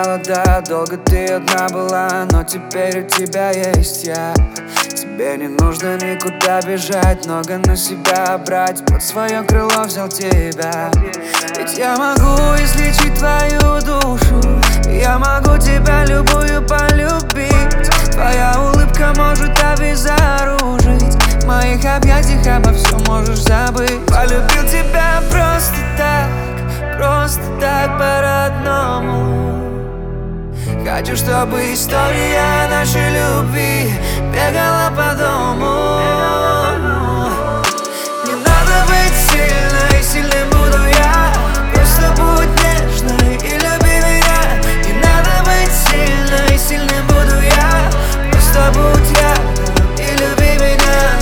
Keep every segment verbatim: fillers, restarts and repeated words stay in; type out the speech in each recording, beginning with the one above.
скучала, да, долго ты одна была, но теперь у тебя есть я. Тебе не нужно никуда бежать, много на себя брать, под свое крыло взял тебя. Ведь я могу излечить твою душу, я могу тебя любую полюбить. Твоя улыбка может обезоружить, в моих объятиях обо всем можешь забыть. Полюбил тебя просто так, просто так по-родному. Хочу, чтобы история нашей любви бегала по дому. Не надо быть сильной, сильным буду я. Просто будь нежной и люби меня. Не надо быть сильной, сильным буду я. Просто будь рядом и люби меня.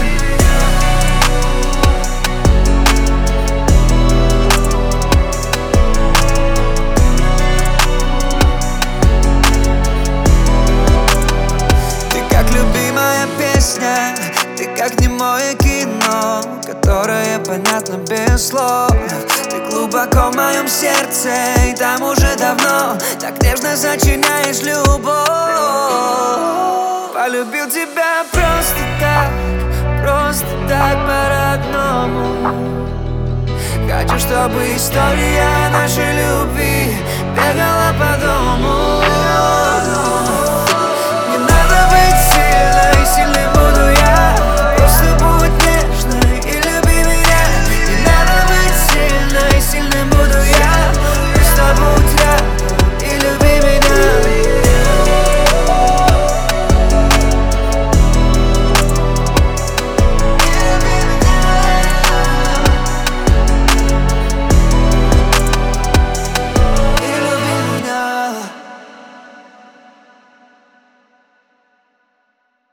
Ты как немое кино, которое понятно без слов. Ты глубоко в моем сердце, и там уже давно так нежно сочиняешь любовь. Полюбил тебя просто так, просто так по-родному. Хочу, чтобы история нашей любви бегала по дому.